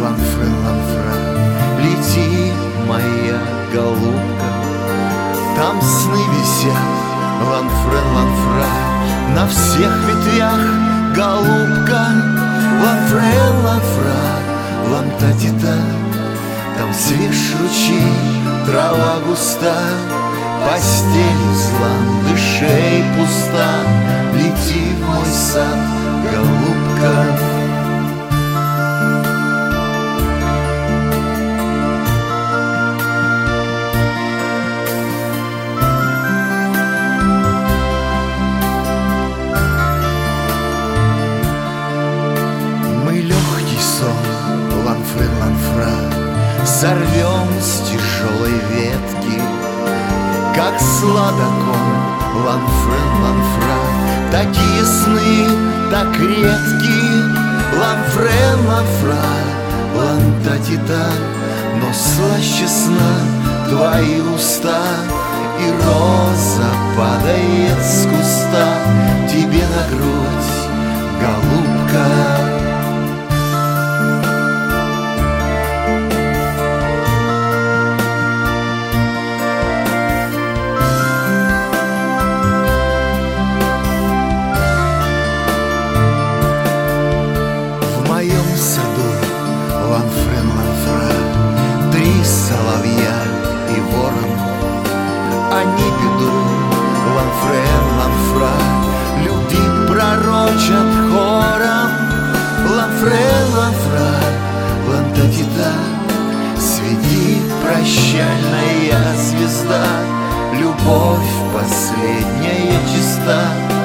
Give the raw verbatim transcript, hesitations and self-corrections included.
Ланфре, ланфра, лети, моя голубка. Там сны висят, ланфре, ланфра, на всех ветвях, голубка. Ланфре, ланфра, лантатита, там свеж ручей, трава густа, постель из ландышей пуста. Лети в мой сад, голубка. Ланфре, ланфра, сорвем с тяжелой ветки, как сладокон. Ланфре, ланфра, такие сны, так редки. Ланфре, ланфра, лантатита, но слаще сна твои уста. И роза падает с куста тебе на грудь, голубка. Ланфре, ланфра, три соловья и ворон, они беду, ланфре, ланфра, любви пророчат хором. Ланфре, ланфра, лантатита, свети, прощальная звезда, любовь последняя чиста.